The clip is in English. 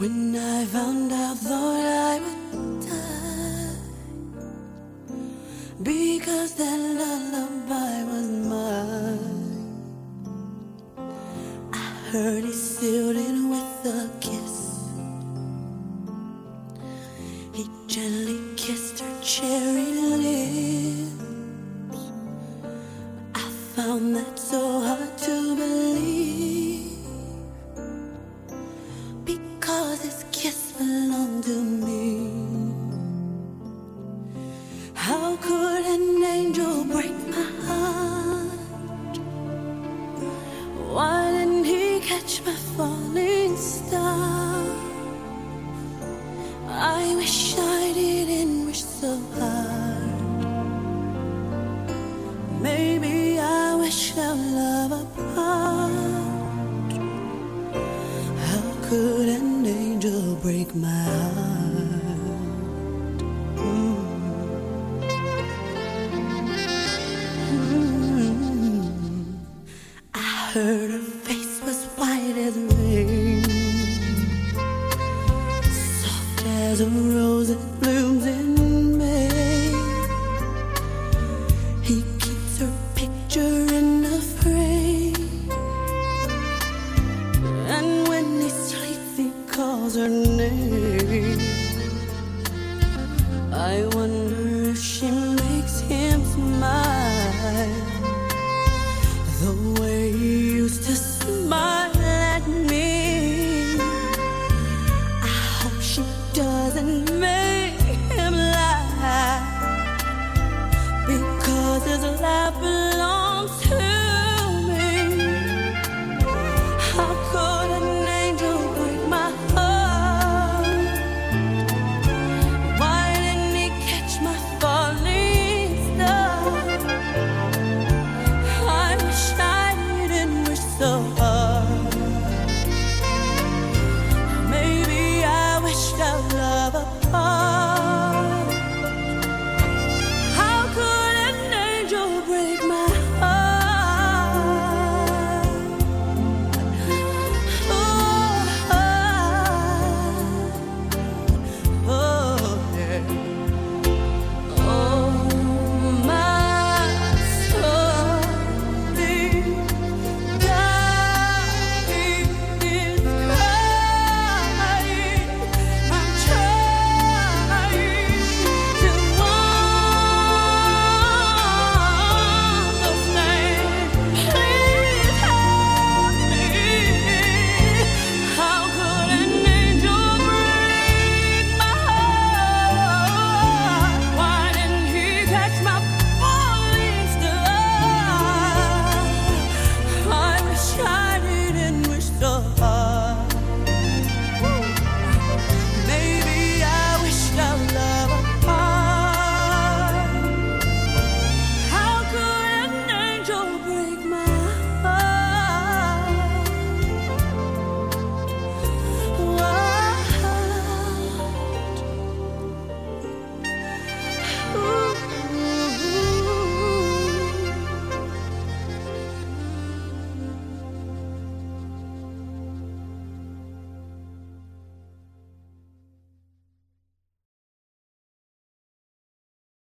When I found out, thought I would die, because that lullaby was mine. I heard he sealed it with a kiss. He gently kissed her cherry lips. I found that so hard to believe, because his kiss belonged to me. How could an angel break my heart? Why didn't he catch my falling star? I wish I didn't wish so hard. Maybe I wish our love apart. How could an angel break my heart? I heard her face was white as rain, soft as a rose that blooms in May. He keeps her picture in a frame, and when he sleeps he calls her name. I wonder